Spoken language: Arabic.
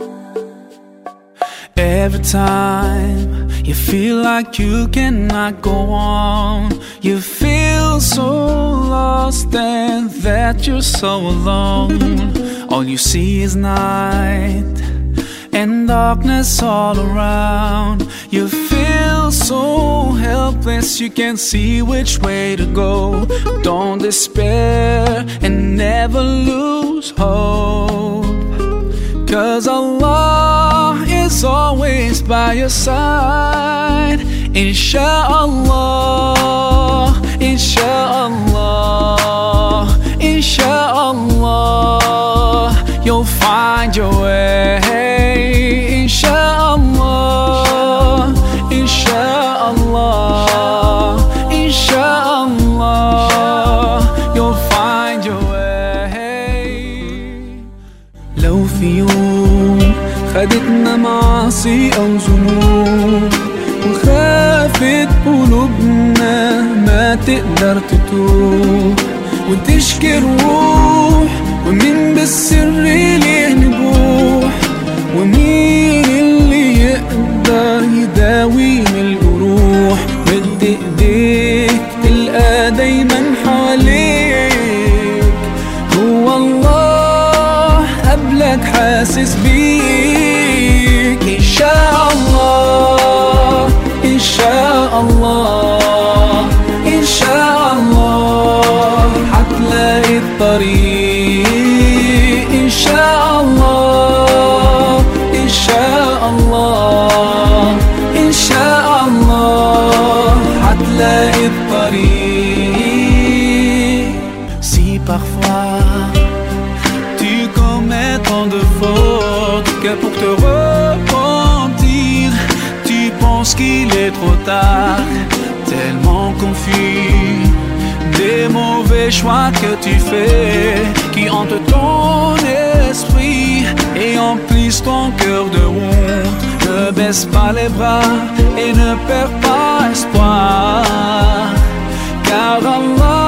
Every time you feel like you cannot go on, you feel so lost and that you're so alone. All you see is night and darkness all around. You feel so helpless, you can't see which way to go. Don't despair and never lose hope, 'cause Allah is always by your side. Insha'Allah, Insha'Allah, Insha'Allah, you'll find your way. Insha'Allah, Insha'Allah, Insha'Allah, you'll find your way. لو في يوم خدتنا معاصي أو ذنوب وخافت قلوبنا ما تقدر تتوب وتشكي الروح، ومين بالسر ليه نبوح، ومين اللي يقدر يداوي من الجروح. مد ايديك تلقى دايما حواليك هو الله قبلك حاسس بيك. إنشاءالله، إنشاءالله، إنشاءالله حتلاقي الطريق. إنشاءالله، إنشاءالله، إنشاءالله حتلاقي الطريق. Si parfois tu commets tant de fautes que pour te repentir tu penses qu'il est trop tard, tellement confus des mauvais choix que tu fais qui hantent ton esprit et emplissent ton cœur de honte. Ne baisse pas les bras et ne perds pas espoir, car Allah